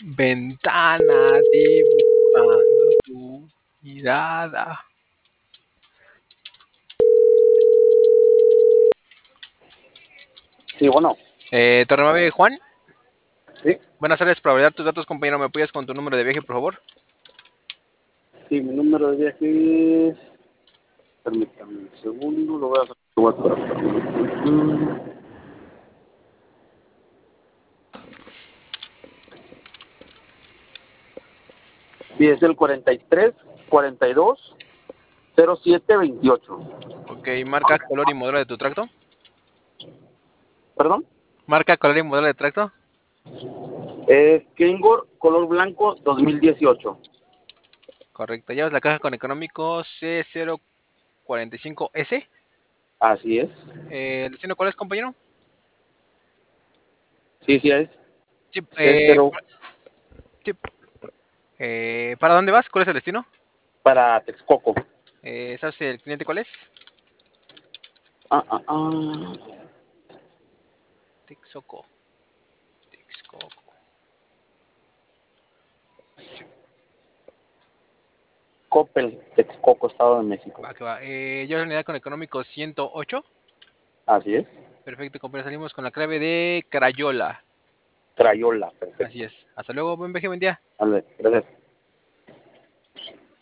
Ventana dibujando tu mirada. Sí, bueno, Tornamave Juan, sí, buenas tardes. Para validar tus datos, compañero, ¿me apoyas con tu número de viaje, por favor? sí, mi número de viaje es... Permítame un segundo, lo voy a hacer. Sí, es el 43-42-07-28. Ok, marca, color y modelo de tu tracto. ¿Perdón? Marca, color y modelo de tracto. Es Kangol color blanco 2018. Correcto. Llevas la caja con económico C045S. Así es. ¿El destino cuál es, compañero? Sí, sí es. Sí, C0 sí. ¿Para dónde vas? ¿Cuál es el destino? para Texcoco. ¿Sabes el cliente cuál es? Ah, ah, ah. Texcoco. Texcoco. Coppel, Texcoco, Estado de México. Va, que va. Llevas la unidad con económico 108. Así es. Perfecto, compañero. Salimos con la clave de Crayola. Crayola, Así perfecto. es. Hasta luego, buen viaje, buen día. Vale, gracias.